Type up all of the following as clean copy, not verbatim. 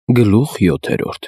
Գլուխ 7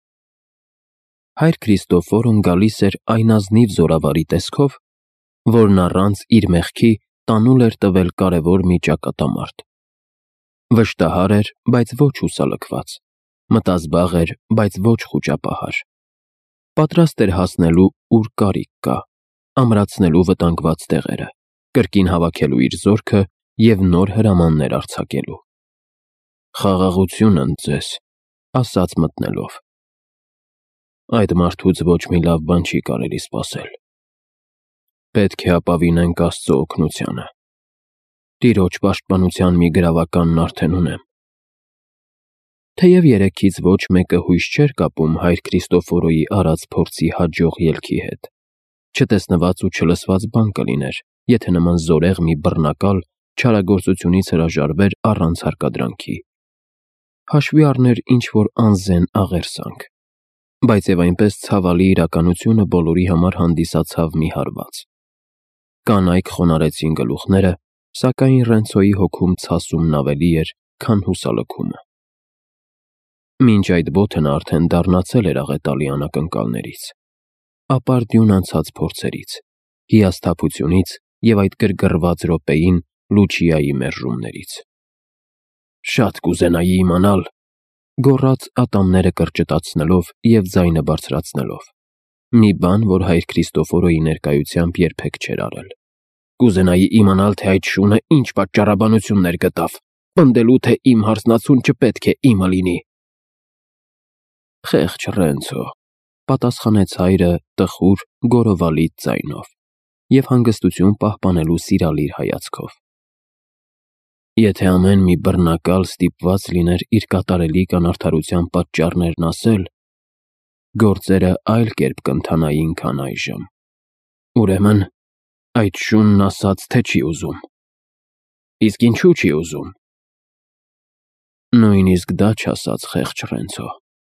Հայր Քրիստոֆորն գալիս էր այն ազնիվ զորավարի տեսքով, որն առանց իր մեղքի տանուլ էր տվել կարևոր մի ճակատամարտ։ Վշտահար էր, բայց ոչ հուսալքված, մտազբաղ էր, բայց ոչ խուճապահար։ Պատրաստ էր հասնելու, ուր կարիք կա, ամրացնելու վտանգված տեղերը, կրկին հավաքելու իր զորքը և նոր հրամաններ արձակելու։ «Խաղաղություն ընդ ձեզ», ասաց մտնելով։ Այդ մարդուց ոչ մի լավ բան չի կարելի սպասել։ Պետք է ապավինենք Աստծո օգնությանը։ Տիրոջ պաշտպանության մի գրավականն արդեն ունեմ։ Թեև երեքից ոչ մեկը հույս չէր կապում հայր Քրիստոֆորոյի արած փորձի հաջող ելքի հետ, չտեսնված ու չլսված բան կլիներ, եթե նման զորեղ մի բռնակալ չարագործությունից հրաժարվեր առանց հարկադրանքի։ Հաշվի առներ ինչ-որ անզեն աղերսանք, բայց և այնպես ցավալի իրականությունը բոլորի համար հանդիսացավ մի հարված։ Կանայք խոնարհեցին գլուխները, սակայն Ռենցոյի հոգում ցասումն ավելի էր, քան հուսալքումը։ Մինչ այդ բոթն արդեն դառնացել էր աղետալի անակնկալներից, ապարդյուն անցած փորձերից, հիասթափությունից և այդ գրգռված րոպեին Լուչիայի մերժումներից։ Շատ կուզենայի իմանալ, գոռաց ատամները կրճտացնելով և ձայնը բարձրացնելով, մի բան, որ հայր Քրիստոֆորոյի ներկայությամբ երբեք չէր արել։ Կուզենայի իմանալ, թե այդ շունը ինչ պատճառաբանություններ գտավ, պնդելու, թե իմ հարսնացուն չպետք է իմը լինի։ Խեղճ Ռենցո, պատասխանեց հայրը տխուր, գոռովալից ձայնով և հանգստություն պահպանելու սիրալիր հայացքով։ Եթե ամեն մի բռնակալ ստիպված լիներ իր կատարելի կանարդարության պատճառներն ասել, գործերը այլ կերպ կընթանային, քան այժմ։ Ուրեմն, այդ շունն ասաց, թե չի ուզում։ Իսկ ինչու չի ուզում։ Նույնիսկ դա չասաց խեղճ Ռենցո։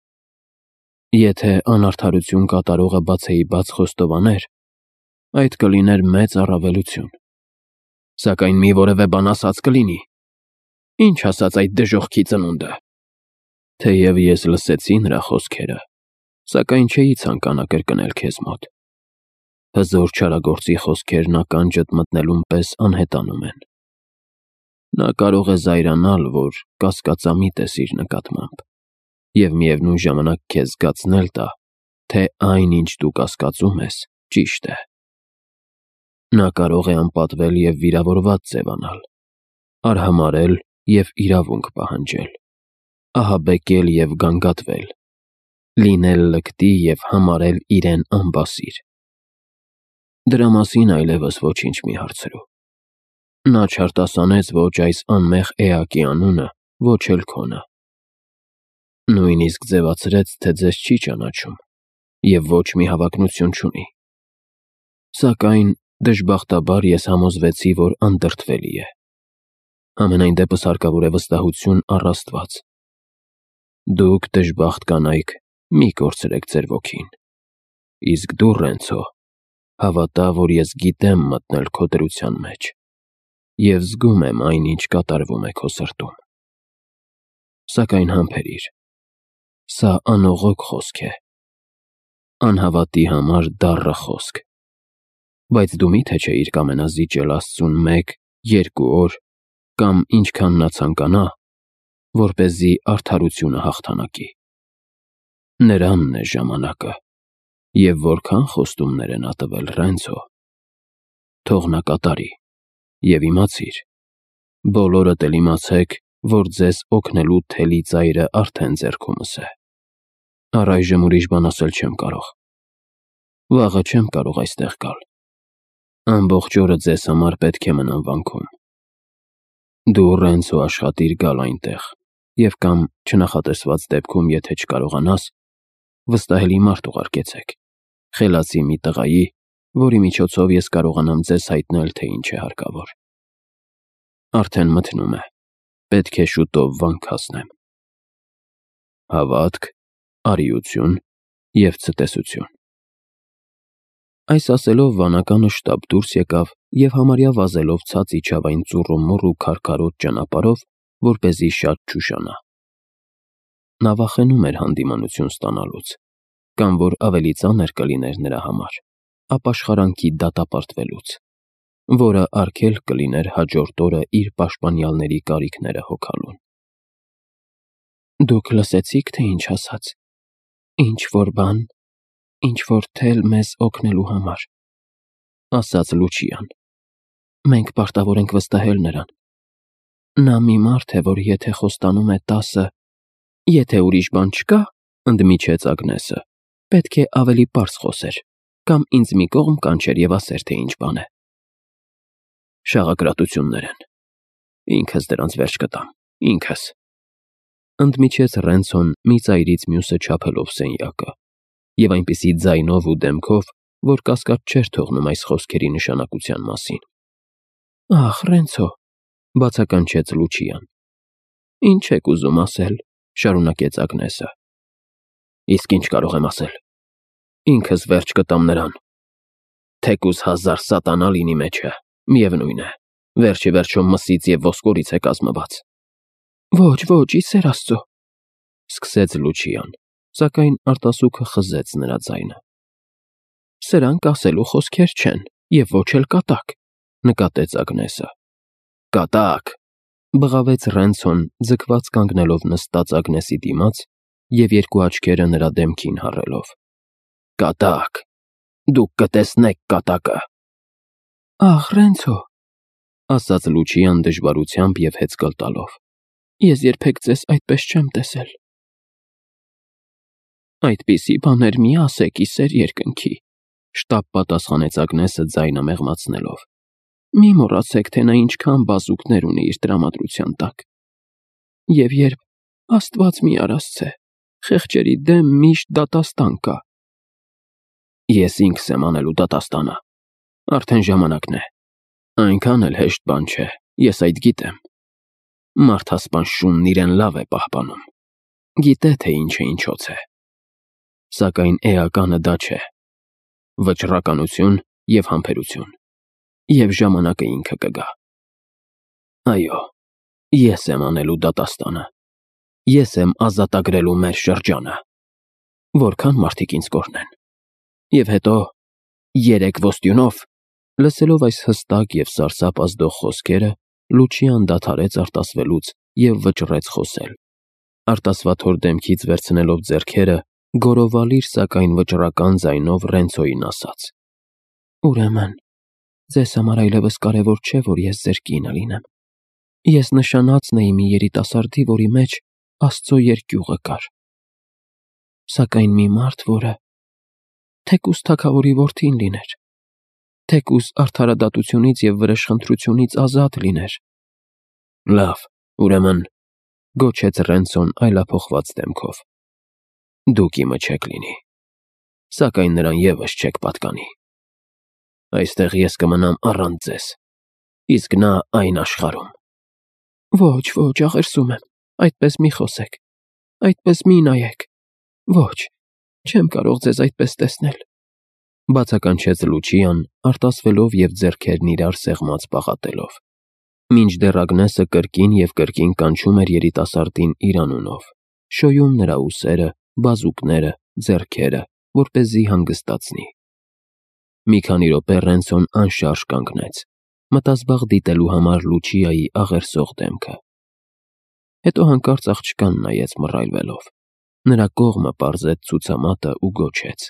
Եթե անարդարություն կատարողը բացեի բաց խոստովաներ, այդ կլիներ մեծ առավելություն։ Սակայն մի որևէ բան ասած կլինի։ Ինչ ասաց այդ դժոխքի ծնունդը։ Թեև ես լսեցի նրա խոսքերը, սակայն չէի ցանկանա կրկնել քեզ մոտ։ Հզոր չարագործի խոսքերն ականջդ մտնելուն պես անհետանում են։ Նա կարող է զայրանալ, որ կասկածամիտ ես իր նկատմամբ, և միևնույն ժամանակ քեզ զգացնել տա, թե այն, ինչ դու կասկածում ես, ճիշտ է։ Նա կարող է անպատվել և վիրավորված ձևանալ, արհամարհել և իրավունք պահանջել, ահաբեկել և գանգատվել, լինել լկտի և համարել իրեն անբասիր։ Դրա մասին այլևս ոչինչ մի հարցրու։ Նա չարտասանեց ոչ այս անմեղ էակի անունը, ոչ էլ քոնը։ Նույնիսկ ձևացրեց, թե ձեզ չի ճանաչում և ոչ մի հավակնություն չունի։ Սակայն, դժբախտաբար, ես համոզվեցի, որ անդրդվելի է։ Համենայն դեպս հարկավոր է վստահություն առ Աստված։ Դուք, դժբախտ կանայք, մի կորցրեք ձեր ոգին։ Իսկ դու, Ռենցո, հավատա, որ ես գիտեմ մտնել քո դրության մեջ և զգում եմ այն, ինչ կատարվում է քո սրտում։ Սակայն համբերիր, սա անողոք խոսք է, անհավատի համար դառը խոսք, բայց դու մի՞թե չէիր կամենազիջել Աստծուն 1-2 օր կամ ինչքան նա ցանկանա, որպեսզի արդարությունը հաղթանակի։ Նրանն է ժամանակը, և որքան խոստումներ է նա տվել, Ռենցո։ Թող նա կատարի, և իմացիր, բոլորդ էլ իմացեք, որ ձեզ օգնելու թելի ծայրը արդեն ձեռքումս է։ Առայժմ ուրիշ բան ասել չեմ կարող։ Վաղը չեմ կարող այստեղ գալ։ Ամբողջ օրը ձեզ համար պետք է մնամ վանքում։ Դու, Ռենցո, աշխատիր գալ այնտեղ և կամ չնախատեսված դեպքում, եթե չկարողանաս, վստահելի մարդ ուղարկեցեք, խելացի մի տղայի, որի միջոցով ես կարողանամ ձեզ հայտնել, թե ինչ է հարկավոր։ Արդեն մթնում է, պետք է շուտով վանք հասնեմ։ Հավատք, արիություն և ցտեսություն։ Այս ասելով վանականը շտապ դուրս եկավ և համարյա վազելով ցած իջավ այն ծուռումուռ ու քարքարոտ ճանապարհով, որպեսզի շատ չուշանա։ նա վախենում էր հանդիմանություն ստանալուց, կամ որ ավելի ծանր կլիներ նրա համար ապաշխարանքի դատապարտվելուց, որը արգելք կլիներ հաջորդ օրը իր պաշտպանյալների կարիքները հոգալուն։ Դուք լսեցիք, թե ինչ ասաց, ինչ-որ բան, ինչ-որ թել մեզ օգնելու համար, ասաց Լուչիան։ Մենք պարտավոր ենք վստահել նրան։ Նա մի մարդ է, որ եթե խոստանում է 10, եթե ուրիշ բան չկա, ընդմիջեց Ագնեսը, պետք է ավելի պարզ խոսեր, կամ ինձ մի կողմ կանչեր և ասեր, թե ինչ բան է։ Շաղակրատություններ են։ Ինքս դրանց վերջ կտամ, ինքս։ Ընդմիջեց Ռենցոն մի ծայրից մյուսը չափելով սենյակը, և այնպիսի ձայնով ու դեմքով, որ կասկած չէր թողնում այս խոսքերի նշանակության մասին։ Ախ, Ռենցո, բացականչեց Լուչիան։ Ինչ եք ուզում ասել, շարունակեց Ագնեսը։ Իսկ ինչ կարող եմ ասել։ Ինքս վերջ կտամ նրան։ Թեկուզ 1000 սատանա լինի մեջը, միևնույն է, վերջի վերջում մսից և ոսկորից է կազմված։ Ոչ, ի սեր Աստծո, սկսեց Լուչիան, սակայն արտասուքը խզեց նրա ձայնը։ Սրանք ասելու խոսքեր չեն, և ոչ էլ կատակ, նկատեց Ագնեսը։ Կատակ, բղավեց Ռենցոն, ձգված կանգնելով նստած Ագնեսի դիմաց և երկու աչքերը նրա դեմքին հառելով։ Կատակ, դուք կտեսնեք կատակը։ Ախ, Ռենցո, ասաց Լուչիան դժվարությամբ և հեծկլ տալով։ Ես երբեք ձեզ այդպես չեմ տեսել։ Այդպիսի բաներ մի ասեք, ի սեր երկնքի, շտապ պատասխանեց Ագնեսը ձայնը մեղմացնելով։ Մի մոռացեք, թե նա ինչքան բազուկներ ունի իր տրամադրության տակ։ Եվ երբ, Աստված մի արասցե, խեղճերի դեմ միշտ դատաստան կա։ Ես ինքս եմ անելու դատաստանը։ Արդեն ժամանակն է։ Այնքան էլ հեշտ բան չէ, ես այդ գիտեմ։ Մարդասպան շունն իրեն լավ է պահպանում։ Գիտե, թե ինչը ինչոց է։ Սակայն էականը դա չէ։ Վճռականություն և համբերություն։ Եվ ժամանակը ինքը կգա։ Այո, ես եմ անելու դատաստանը։ Ես եմ ազատագրելու մեր շրջանը։ Որքան մարդիկ ինձ կօրհնեն։ Եվ հետո 3 ոստյունով, լսելով այս հստակ և սարսափ ազդող խոսքերը, Լուչիան դադարեց արտասվելուց և վճռեց խոսել։ Արտասվաթոր դեմքից վերցնելով ձեռքերը, գորովալիր, սակայն վճռական ձայնով Ռենցոյին ասաց. Ուրեմն, ձեզ համար այլևս կարևոր չէ, որ ես ձեր կինը լինեմ։ Ես նշանածն էի մի երիտասարդի, որի մեջ Աստծո երկյուղը կար։ Սակայն մի մարդ, որը թեկուզ թագավորի որդին լիներ, թեկուզ արդարադատությունից և վրեժխնդրությունից ազատ լիներ։ Լավ, ուրեմն, գոչեց Ռենցոն այլափոխված դեմքով։ Դուք իմը չեք լինի, սակայն նրան ևս չեք պատկանի։ Այստեղ ես կմնամ առանց ձեզ, իսկ նա այն աշխարհում։ Ոչ, աղերսում եմ, այդպես մի խոսեք, այդպես մի նայեք։ Ոչ, չեմ կարող ձեզ այդպես տեսնել, բացականչեց Լուչիան, արտասվելով և ձեռքերն իրար սեղմած պաղատելով։ Մինչդեռ Ագնեսը կրկին և կրկին կանչում էր երիտասարդին իր անունով, շոյում նրա ուսերը, բազուկները, ձեռքերը, որպեսզի հանգստացնի։ Մի քանի րոպե Ռենցոն անշարժ կանգնեց, մտազբաղ դիտելու համար Լուչիայի աղերսող դեմքը։ Հետո հանկարծ աղջկան նայեց մռայլվելով, նրա կողմը պարզեց ցուցամատը ու գոչեց.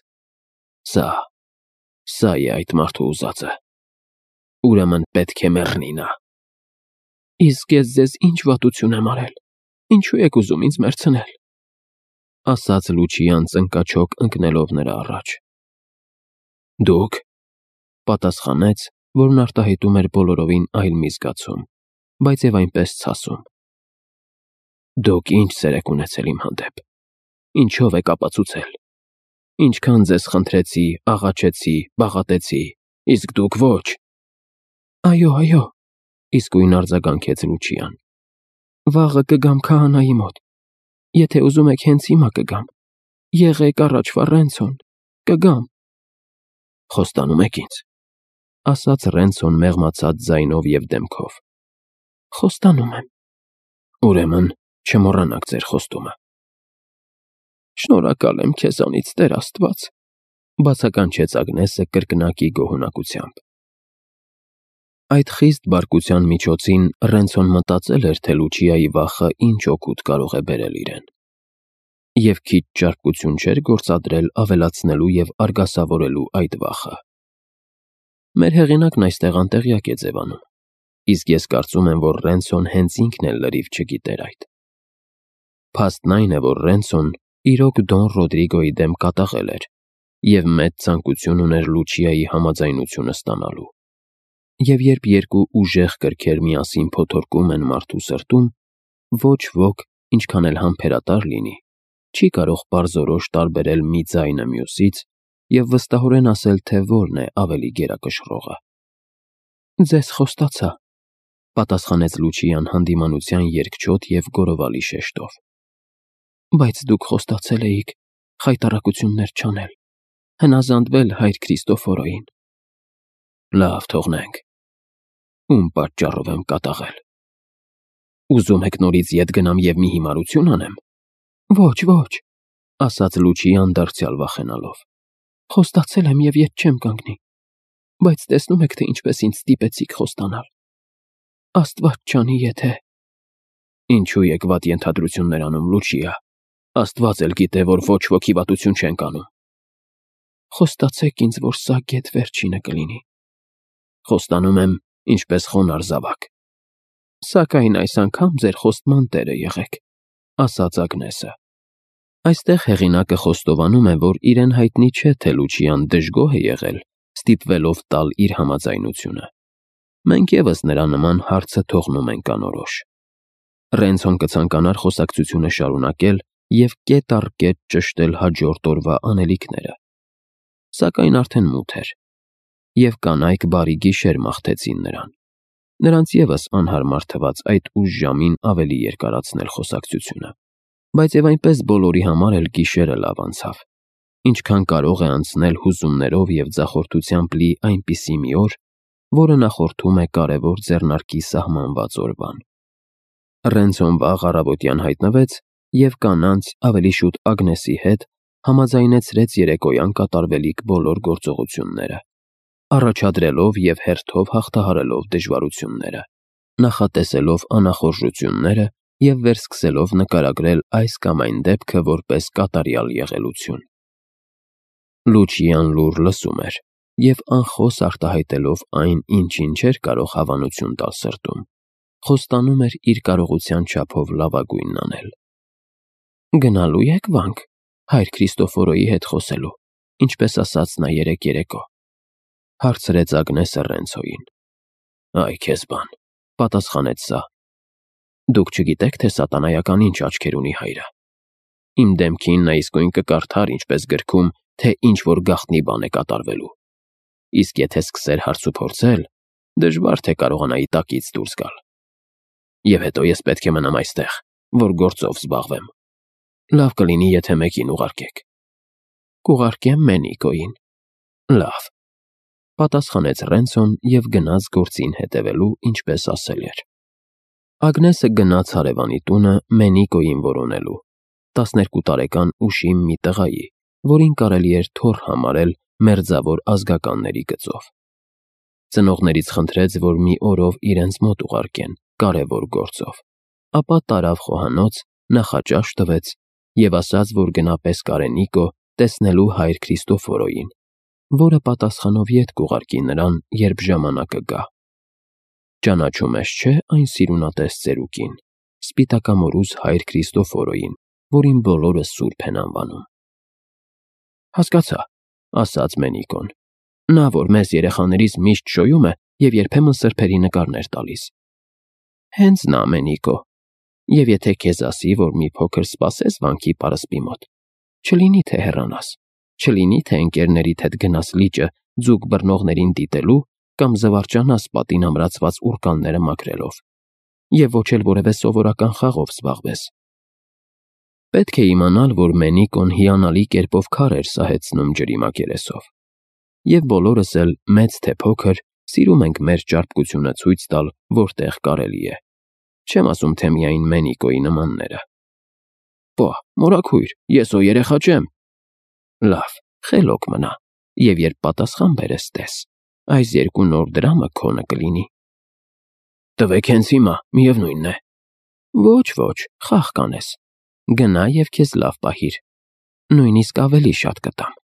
Սա է այդ մարդու ուզածը։ Ուրեմն պետք է մեռնի նա։ Իսկ ես ձեզ ինչ վատություն եմ արել, ինչու եք ուզում ինձ մեռցնել, ասաց Լուչիան ծնկաչոք ընկնելով նրա առաջ։ Դուք, պատասխանեց, որն արտահայտում էր բոլորովին այլ մի զգացում, բայց և այնպես ցասում։ Դուք ինչ սեր եք ունեցել իմ հանդեպ, ինչով եք ապացուցել, ինչքան ձեզ խնդրեցի, աղաչեցի, բաղատեցի, իսկ դուք ոչ։ Այո, իսկույն արձագանքեց Լուչիան։ Վաղը կգամ քահանայի մոտ, եթե ուզում եք հենց հիմա կգամ, եղեք առաջվա Ռենցոն, կգամ։ Խոստանում եք ինձ, ասաց Ռենցոն մեղմացած ձայնով և դեմքով։ Խոստանում եմ։ Ուրեմն չմոռանաք ձեր խոստումը։ Շնորհակալ եմ քեզանից, Տեր Աստված, բացականչեց Ագնեսը կրկնակի գոհունակությամբ։ Այդ խիստ բարկության միջոցին Ռենցոն մտածել էր, թե Լուչիայի վախը ինչ օգուտ կարող է բերել իրեն։ Եվ քիչ ճարպկություն չէր գործադրել ավելացնելու և արգասավորելու այդ վախը։ Մեր հեղինակն այստեղ անտեղյակ է ձևանում, իսկ ես կարծում եմ, որ Ռենցոն հենց ինքն էլ լրիվ չգիտեր այդ։ Փաստն այն է, որ Ռենցոն իրոք Դոն Ռոդրիգոյի դեմ կատաղել էր և մեծ ցանկություն ուներ Լուչիայի համաձայնությունը ստանալու։ Եվ երբ երկու ուժեղ կրքեր միասին փոթորկում են մարդու սրտում, ոչ ոք, ինչքան էլ համբերատար լինի, չի կարող պարզորոշ տարբերել մի ձայնը մյուսից և վստահորեն ասել, թե որն է ավելի գերակշռողը։ «Ձեզ խոստացա», պատասխանեց Լուչիան հանդիմանության երկչոտ և գորովալի շեշտով։ «Բայց դուք խոստացել էիք խայտառակություններ չանել, հնազանդվել Հայր Քրիստոֆորոյին»։ «Լավ, թողնենք։ Ում պատճառով եմ կատաղել։ Ուզում եք նորից ետ գնամ և մի հիմարություն անեմ»։ «Ոչ, ոչ», ասաց Լուչիան դարձյալ վախենալով։ «Խոստացել եմ և ետ չեմ կանգնի, բայց տեսնում եք, թե ինչպես ինձ ստիպեցիք խոստանալ։ Աստված չանի, եթե…» «Ինչու եք վատ ենթադրություններ անում, Լուչիա։ Աստված էլ գիտե, որ ոչ ոքի վատություն չենք անում»։ «Խոստացեք ինձ, որ սա գեթ վերջինը կլինի»։ «Խոստանում եմ, ինչպես խոնարհ զավակ»։ «Սակայն այս անգամ ձեր խոստման տերը եղեք», ասաց Ագնեսը։ Այստեղ հեղինակը խոստովանում է, որ իրեն հայտնի չէ, թե Լուչիան դժգոհ է եղել, ստիպվելով տալ իր համաձայնությունը։ Մենք ևս նրա նման հարցը թողնում ենք անորոշ։ Ռենցոն կցանկանար խոսակցությունը շարունակել և կետ առ կետ ճշտել հաջորդ օրվա անելիքները։ Սակայն արդեն մութ էր, և կանայք բարի գիշեր մաղթեցին նրան։ Նրանց ևս անհարմար թվաց այդ ուշ ժամին ավելի երկարացնել խոսակցությունը։ Բայց և այնպես բոլորի համար էլ գիշերը լավ անցավ, ինչքան կարող է անցնել հուզումներով և ձախորդությամբ լի այնպիսի մի օր, որը նախորդում է կարևոր ձեռնարկի սահմանված օրվան։ Ռենցոն վաղ առավոտյան հայտնվեց և կանանց, ավելի շուտ Ագնեսի հետ, համաձայնեցրեց երեկոյան կատարվելիք բոլոր գործողությունները, առաջադրելով և հերթով հաղթահարելով դժվարությունները, նախատեսելով անախորժությունները և վերսկսելով նկարագրել այս կամ այն դեպքը որպես կատարյալ եղելություն։ Լուչիան լուռ լսում էր և անխոս արտահայտելով այն, ինչին չէր կարող հավանություն տալ սրտում, խոստանում էր իր կարողության չափով լավագույնն անել։ «Գնալու եք վանք Հայր Քրիստոֆորոյի հետ խոսելու, ինչպես ասաց նա երեկո», հարցրեց Ագնեսը Ռենցոյին։ «Այ քեզ բան», պատասխանեց սա։ «Դուք չգիտեք, թե սատանայական ինչ աչքեր ունի հայրը։ Իմ դեմքին նա իսկույն կկարդար, ինչպես գրքում, թե ինչ-որ գաղտնի բան է կատարվելու։ Իսկ եթե սկսեր հարց ու փորձել, դժվար թե կարողանայի տակից դուրս գալ։ Եվ հետո ես պետք է մնամ այստեղ, որ գործով զբաղվեմ։ Լավ կլինի, եթե մեկին ուղարկեք»։ «Կուղարկեմ Մենիկոյին»։ «Լավ», պատասխանեց Ռենցոն և գնաց գործին հետևելու, ինչպես ասել էր։ Ագնեսը գնաց հարևանի տունը Մենիկոյին որոնելու, 12 տարեկան ուշիմ մի տղայի, որին կարելի էր թոռ համարել մերձավոր ազգականների գծով։ Ծնողներից խնդրեց, որ մի օրով իրենց մոտ ուղարկեն, կարևոր գործով, ապա տարավ խոհանոց, նախաճաշ տվեց և ասաց, որ գնա Պեսկարենիկո տեսնելու Հայր Քրիստոֆորոյին, որը պատասխանով ետ կուղարկի նրան, երբ ժամանակը գա։ Ճանաչում ես, չէ՞, այն սիրունատես ծերուկին, սպիտակամորուս Հայր Քրիստոֆորոյին, որին բոլորը սուրբ են անվանում։ «Հասկացա», ասաց Մենիկոն։ «Նա, որ մեզ երեխաներիս միշտ շոյում է և երբեմն սրբերի նկարներ տալիս»։ «Հենց նա, Մենիկո, և եթե քեզ ասի, որ մի փոքր սպասես վանքի պարսպի մոտ, չլինի թե հեռանաս, չլինի թե ընկերներիդ հետ գնաս լիճը ձուկ բռնողներին դիտելու կամ զվարճանաս պատին ամրացված ուռկանները մաքրելով, և ոչ էլ որևէ սովորական խաղով զբաղվես»։ Պետք է իմանալ, որ Մենիկոն հիանալի կերպով քար էր սահեցնում ջրի մակերեսով, և բոլորս էլ, մեծ թե փոքր, սիրում ենք մեր ճարպկությունը ցույց տալ, որտեղ կարելի է, չեմ ասում, թե միայն Մենիկոյի նմանները։ Պա, մորաքույր, ես ո երեխա չեմ։ Լավ, խելոք մնա, և երբ պատասխան բերես տես, այս 2 նոր դրամը քոնը կլինի։ Տվեք հենց հիմա, միևնույնն է։ Ոչ, խաղ կանես։ Գնա և քեզ լավ պահիր։ Նույնիսկ ավելի շատ կտամ։